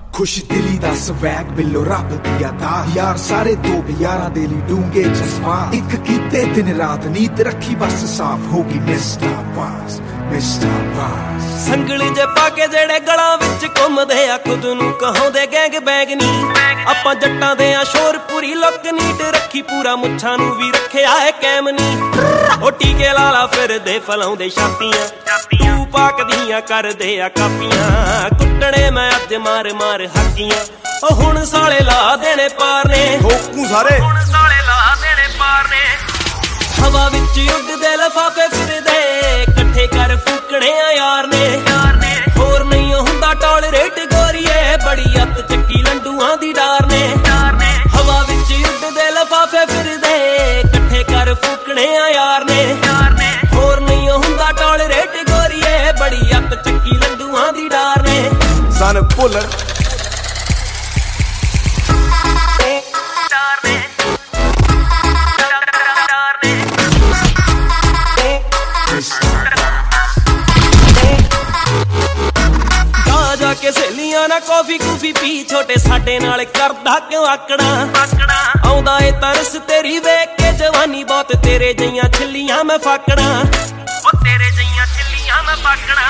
खुश दिली दा स्वैग बिल्लो रब दिया दा यार सारे दो यारा दे ली डूंगे जज्बात एक कीते दिन रात नीत रखी बस साफ होगी मिस्टर वास संगल जे पाके जेड़े गलां विच घुमदे आ खुद नूं कहाउंदे गैंग बैग नी आपां जट्टां दे आ शोर पूरी लुक नीट रखी पूरा मुच्छां नूं भी रखिया है कैम नी ओ टीके लाला फिरदे फलाउंदे छातियां तू पाक दियां करदे आ कापियां कुट्टणे मैं अज मार मार हाकियां ओ हुण साले ला देने पार ने ठोकू सारे हुण साले ला देने पार ने हवा विच उड़दे लफाफे फिरदे कट्ठे कर फूकणे आ यार ने होर नहीं हुंदा टॉलरेट गोरीए बड़ी अत चक्की लंडूआं दी डार ने हवा विच उड़दे लफाफे फिरदे कट्ठे कर फूकणे आ यार ने होर नहीं हुंदा टॉलरेट गोरीए बड़ी अत चक्की लंडूआं दी डार ने सन भुल्लर के सहेलियां ना कॉफी कूफी पी छोटे साडे नाल करदा क्यों आकड़ा आउंदा ए तरस तेरी वेख के जवानी बहुत तेरे जइयां छिल्लियां मैं फाकड़ा ओ तेरे जइयां छिल्लियां मैं फाकड़ा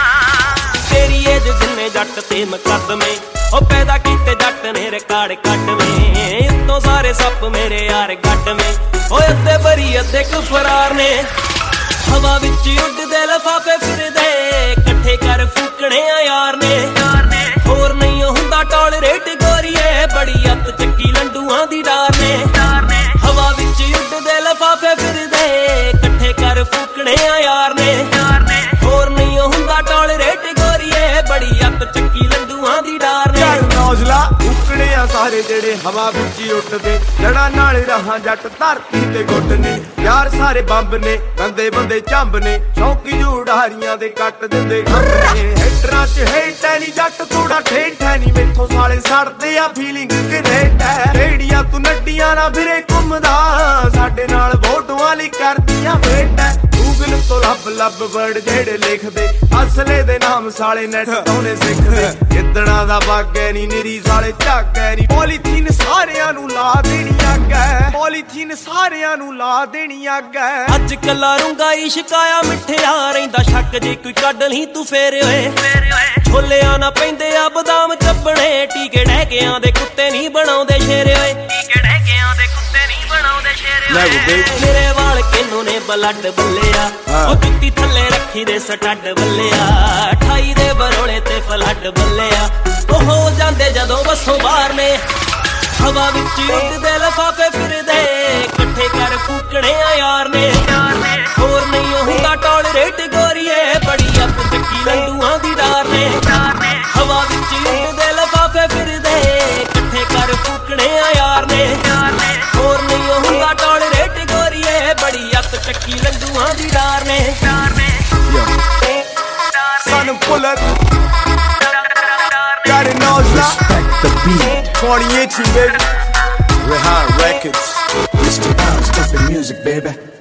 तेरी एज जिन्ने जट ते मुकदमे ओ पैदा कीते जट ने रिकार्ड कट में इतों सारे सप मेरे यार गट में ओ अद्दे बरी अद्दे फरार ने हवा विच उड़दे लफाफे फिरदे कट्ठे कर फूकणे आ यार ने होर नहीं हुंदा टॉलरेट गोरीए बड़ी अत चक्की लंडूआं दी डार ने हवा विच उड़दे लफाफे फिरदे कट्ठे कर फूकणे आ यार ने होर नहीं हुंदा टॉलरेट गोरीए बड़ी अत चक्की लंडूआं दी डार ने नौजला उकड़े आ सारे जेड़े हवा विच उड़दे जड़ा नाल रहां जट धरती ते गुੱਟ ने यार सारे बंब ने गंदे बंदे चंब ने शौकी जो उड़ारियां दे कट दिंदे हेटरां च हेट है नी जट थोड़ा ठेठ है नी मेथों साले सड़दे आ फीलिंग ग्रेट है रेड़ियां तू नड्डियां ना फिरे घुमदा साडे नाल वोटवां लई करदियां वेट है गूगल तो लब वर्ड जेड़े लिखदे असले दे नाम साले नेट तोने सिखदे किदड़ा दा बागे नी निरी साले झागे नी पॉलीथीन सारियां नू ला देनी आगे पॉलीथीन सारियां नू ला देनी आगे अज कला रूंगा इश्काया मिठिया रहिंदा शक जे कोई कढ ली तू फेरे होए छोलिया ना पैंदे आ बदाम चबणे टीके डहकियां दे कुत्ते नहीं बनाउंदे शेरे होए टीके डहकियां दे कुत्ते नहीं बनाउंदे शेरे होए मेरे वाल किन्नू ने ब्लड बल्लिया ओ जुत्ती थल्ले रखी दे सटड बल्लिया 28 दे बरोले ते फ्लड बल्लिया ओ हो जांदे जदों बसों बाहर ने हवा विच उड़दे लफाफे फिरदे कट्ठे कर फूकणे आ यार ने होर नहीं हुंदा टॉलरेट गोरीए बड़ी अत चक्की लंडूआं दी डार ने हवा विच उड़दे लफाफे फिरदे कट्ठे कर फूकणे आ यार ने होर नहीं हुंदा टॉलरेट गोरीए बड़ी अत चक्की लंडूआं दी डार ने सन Bhullar got it nozla respect the beat 20 inch baby Rehan Records Mr. Bounce, music baby